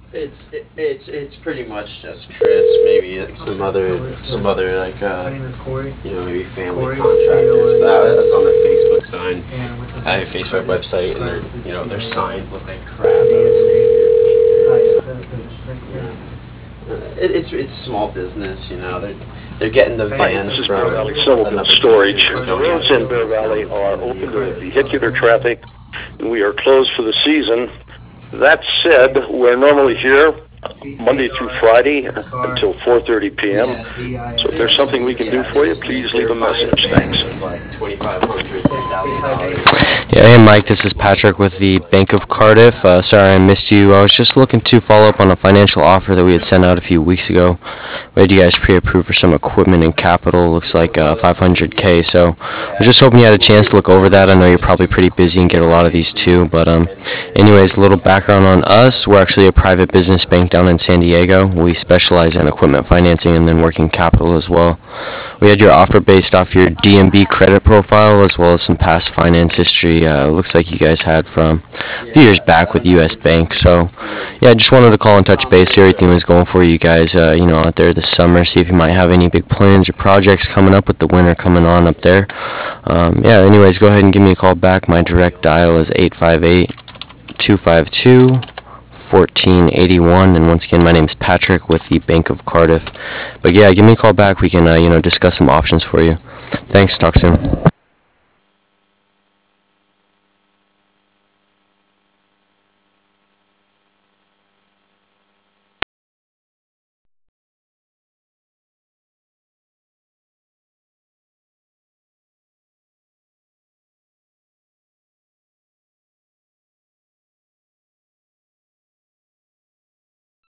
It's pretty much just Chris, maybe some other like My name is Corey. maybe family Corey, contractors. But I was on their Facebook sign. And what's his I have name? a Facebook website, and their signs look like crap. It's small business, they're getting the van This is from Bear Valley Civil another Storage. business The going out roads in to Bear Valley Wisconsin, are and open to drive vehicular over. traffic, and we are closed for the season. That said, we're normally here Monday through Friday until 4:30 p.m. So if there's something we can do for you, please leave a message. Thanks. Like $2,500, $3,000. Yeah, hey Mike, this is Patrick with the Bank of Cardiff. Sorry I missed you. I was just looking to follow up on a financial offer that we had sent out a few weeks ago. We had you guys pre-approved for some equipment and capital. Looks like 500K. So I was just hoping you had a chance to look over that. I know you're probably pretty busy and get a lot of these too. But anyways, a little background on us. We're actually a private business bank down in San Diego. We specialize in equipment financing and then working capital as well. We had your offer based off your DMB credit profile as well as some past finance history. Looks like you guys had from a few years back with U.S. Bank. So, yeah, I just wanted to call and touch base, see how everything was going for you guys, out there this summer, see if you might have any big plans or projects coming up with the winter coming on up there. Yeah, anyways, go ahead and give me a call back. My direct dial is 858-252-1481, and once again, my name is Patrick with the Bank of Cardiff. But yeah, give me a call back. We can, discuss some options for you. Thanks. Talk soon.